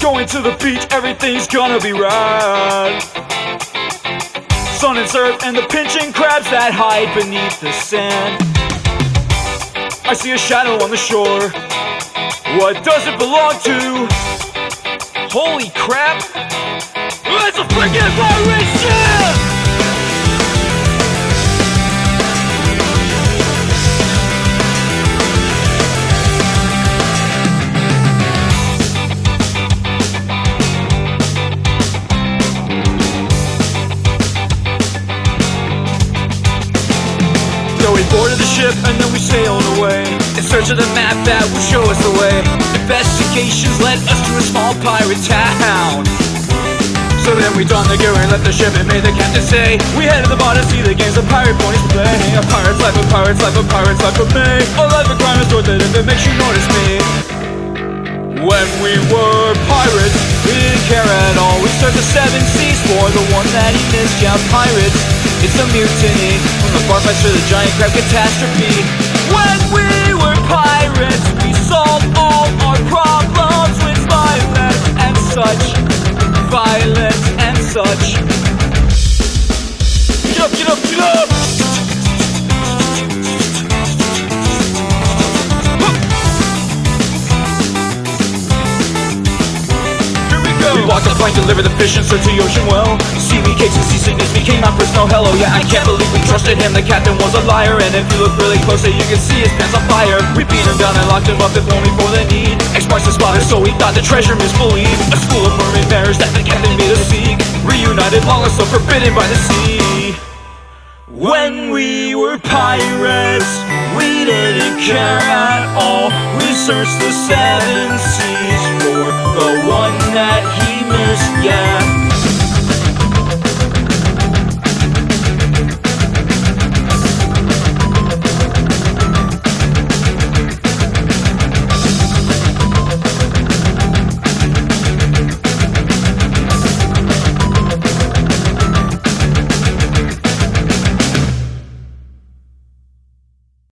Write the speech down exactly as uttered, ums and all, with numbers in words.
Going to the beach, everything's gonna be rad. Sun and surf and the pinching crabs that hide beneath the sand. I see a shadow on the shore. What does it belong to? Holy crap! It's a freaking pirate ship! So we boarded the ship and then we sailed away in search of the map that would show us the way. Investigations led us to a small pirate town. So then we donned the gear and left the ship and made the captain say, we headed to the bar to see the games the pirate ponies play. A pirate's life, a pirate's life, a pirate's life for me. A life of crime is worth it if it makes you notice me. When we were pirates, we didn't care at all. We searched the seven seas for the one that he missed. Yeah, pirates, it's a mutiny. From the bar fights to the giant crab catastrophe. When we were pirates, we solved all our problems with violence and such. Violence and such. Get up, get up, get up! We walked the plank, delivered the fish and searched the ocean well. Seaweed cakes and seasickness became our personal hello. Yeah, I can't believe we trusted him, the captain was a liar. And if you look really close, you can see his pants on fire. We beat him down and locked him up if only for the need. X marks the spot, so we thought the treasure misbelieved. A school of mermaid mariners that the captain made us seek. Reunited, long lost, so forbidden by the sea. When we were pirates, we didn't care at all. We searched the seven seas for the one that he missed, yeah.